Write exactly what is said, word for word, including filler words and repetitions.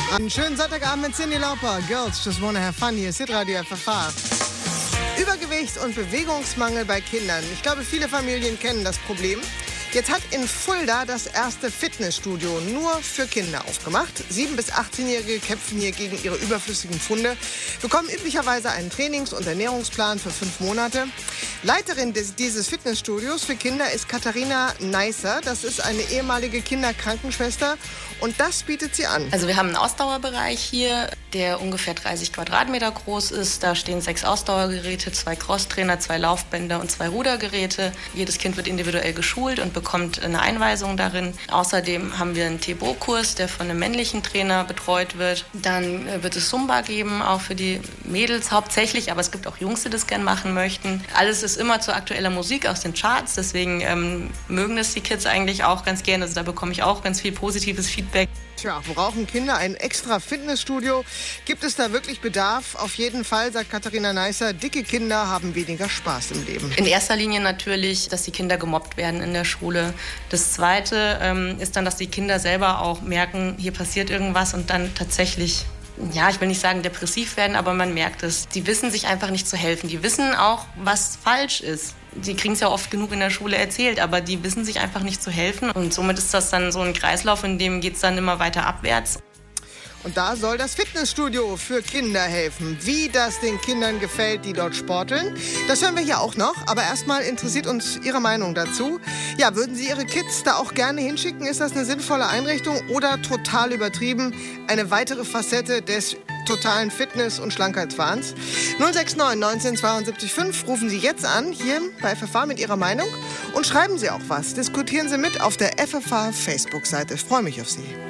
Einen schönen Sonntagabend mit Cyndi Lauper. Girls just wanna have fun. Hier ist Hitradio F F H. Übergewicht und Bewegungsmangel bei Kindern. Ich glaube, viele Familien kennen das Problem. Jetzt hat in Fulda das erste Fitnessstudio nur für Kinder aufgemacht. sieben- bis achtzehnjährige kämpfen hier gegen ihre überflüssigen Pfunde, bekommen üblicherweise einen Trainings- und Ernährungsplan für fünf Monate. Leiterin des, dieses Fitnessstudios für Kinder ist Katharina Neisser. Das ist eine ehemalige Kinderkrankenschwester und das bietet sie an. Also wir haben einen Ausdauerbereich hier, der ungefähr dreißig Quadratmeter groß ist. Da stehen sechs Ausdauergeräte, zwei Crosstrainer, zwei Laufbänder und zwei Rudergeräte. Jedes Kind wird individuell geschult und bekommt eine Einweisung darin. Außerdem haben wir einen T B O-Kurs, der von einem männlichen Trainer betreut wird. Dann wird es Zumba geben, auch für die Mädels hauptsächlich, aber es gibt auch Jungs, die das gern machen möchten. Alles ist immer zu aktueller Musik aus den Charts, deswegen ähm, mögen das die Kids eigentlich auch ganz gerne. Also da bekomme ich auch ganz viel positives Feedback. Tja, brauchen Kinder ein extra Fitnessstudio? Gibt es da wirklich Bedarf? Auf jeden Fall, sagt Katharina Neisser, dicke Kinder haben weniger Spaß im Leben. In erster Linie natürlich, dass die Kinder gemobbt werden in der Schule. Das Zweite ähm, ist dann, dass die Kinder selber auch merken, hier passiert irgendwas und dann tatsächlich, ja, ich will nicht sagen depressiv werden, aber man merkt es. Die wissen sich einfach nicht zu helfen. Die wissen auch, was falsch ist. Die kriegen es ja oft genug in der Schule erzählt, aber die wissen sich einfach nicht zu helfen. Und somit ist das dann so ein Kreislauf, in dem geht es dann immer weiter abwärts. Und da soll das Fitnessstudio für Kinder helfen. Wie das den Kindern gefällt, die dort sporteln, das hören wir hier auch noch. Aber erstmal interessiert uns Ihre Meinung dazu. Ja, würden Sie Ihre Kids da auch gerne hinschicken? Ist das eine sinnvolle Einrichtung oder total übertrieben? Eine weitere Facette des totalen Fitness- und Schlankheitswahns. null sechs neun neunzehn zweiundsiebzig fünf rufen Sie jetzt an, hier bei F F H mit Ihrer Meinung und schreiben Sie auch was. Diskutieren Sie mit auf der F F H Facebook-Seite. Ich freue mich auf Sie.